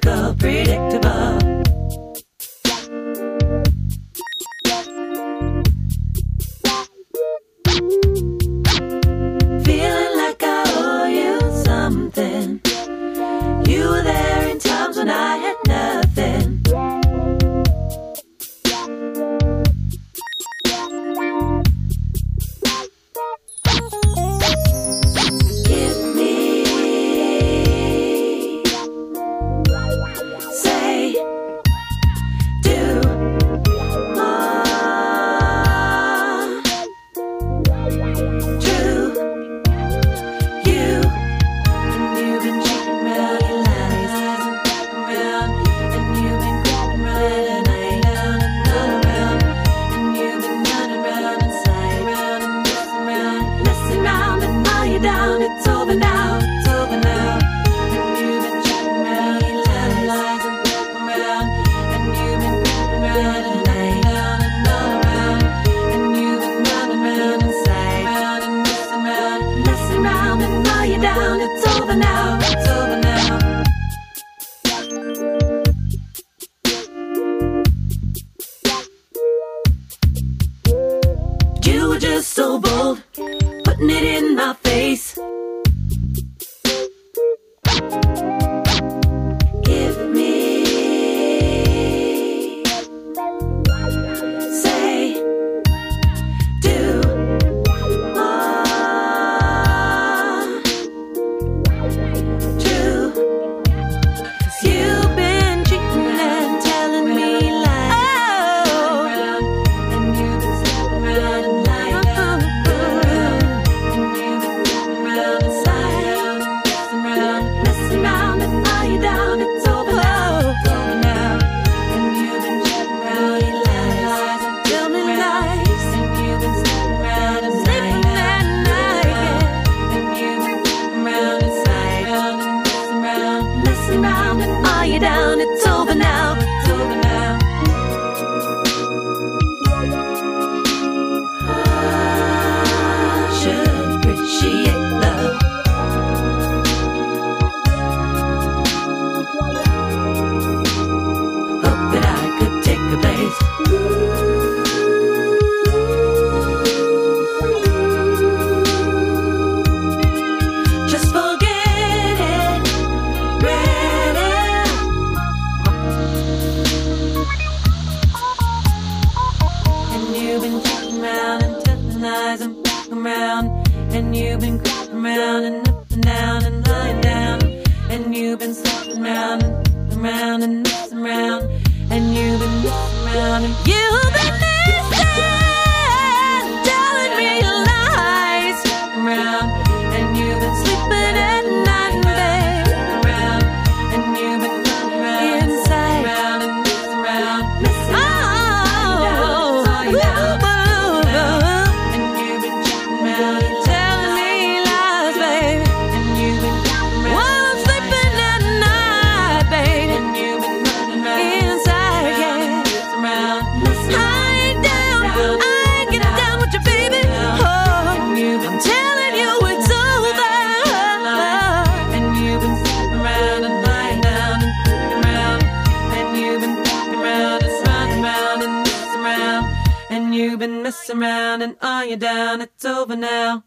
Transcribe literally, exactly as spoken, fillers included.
typical, predictable. Feeling like I owe you something. You were there in times when I had nothing. Give me, say, do more. True, you, and you've been cheating around, you lies, around, and you've been creeping round and I down and all around, and you've been running round inside, round and messing round, messing round, and now you're down. It's over now, it's over now, and you've been cheating around, you lies, around, and you've been creeping round and I down and all around, and you've been running round inside, round and messing round, messing round, and now you're down. It's over now, it's over now. You were just so bold, putting it in my face. Give me, say, do more. True, 'cause you've been cheating and telling me lies. Oh, and you've been sleeping around and lying down around, and you've been sleeping around inside out and messing around, messing around, and now you're down. It's over now, it's over now, and you've been cheating around, you lies, tell me lies, and you've been sleeping around and lying down around, and you've been sleeping around inside out and messing around, messing around, and now you're down. It's over now, it's over now. I should appreciate love. Hope that I could take a place. Just forget it, read it. And you've been cheating around and telling lies and fucking around, and you've been creeping around and up and down and lying down, and you've been sleeping around and fucking around and messing around, and you've been messing around and you've been messing, telling me lies around, and you've been sleeping at night in bed around, and you've been running around inside around and messing around, messing around, all you down, and you've been cheating around, you telling me lies, babe, and you've been creeping around, while I'm sleeping at night, babe, and you've been running around inside, yeah, messing around, messing around. I ain't down, I ain't getting down with you, baby. Oh, I'm telling you it's over. And you've been sleeping around and lying down and fucking around, and you've been fucking around and running around and messing around, and you've been messing around, and are you down? It's over now.